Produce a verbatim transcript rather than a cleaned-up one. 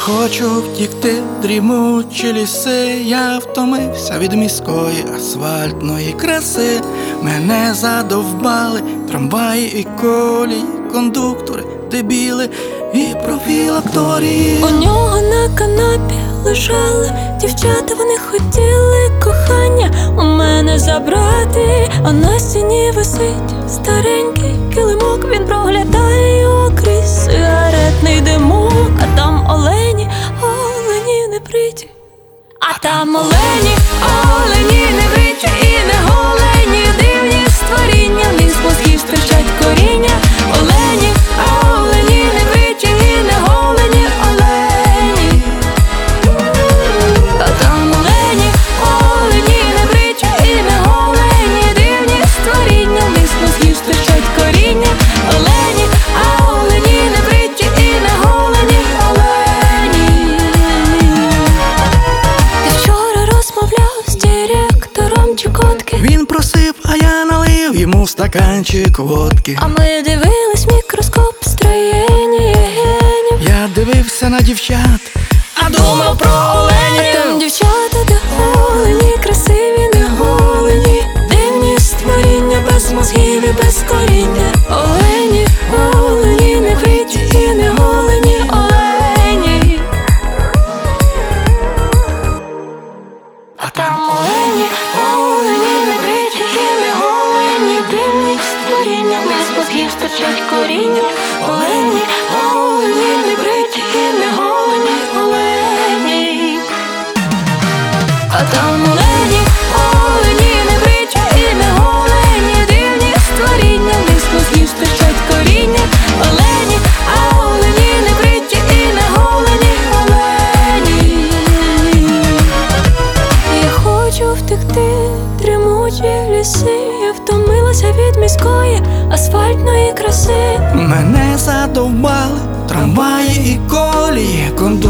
хочу втікти в дрімучі ліси. Я втомився від міської асфальтної краси. Мене задовбали трамваї і колії, кондуктори, дебіли і профілакторії. У нього на канапі лежали дівчата, вони хотіли кохання у мене забрати. А на стіні висить старенький килимок, він проглядає його крізь сигаретний димок. А там олені, олені не бриті, а там олені, олені не бриті і не голені. Дивні створіння, в них з мозгів стирчать коріння. Олені, олені не бриті і не голені, олені. А там олені, олені не бриті і не голені. Дивні створіння, в них з мозгів стирчать коріння. Олені, а олені не бриті і не голені, олені. Ти вчора розмовляв з директором Чукотки. Він просив, а я налив йому стаканчик водки. А ми дивились мікроскоп строєння генів. Я дивився на дівчат, а думав про оленів. А там дівчата, де голені, красиві, не голені. Дивні створіння, без мозгів і без коріння. Олені, олені не бриті і не голені, олені. А там олені, олені не бриті і не голені. Дивні створіння, без мозгів стирчать коріння. Олені, олені не бриті і не голені, олені. А там олені, олені не бриті і не голені. Дивні створіння, в них з мозгів стирчать коріння. Олені, а олені не бриті і не голені, олені. Я хочу втекти в дрімучі ліси. Я втомилася від міської асфальтної краси. Мене задовбали трамваї і колії, кондуктори.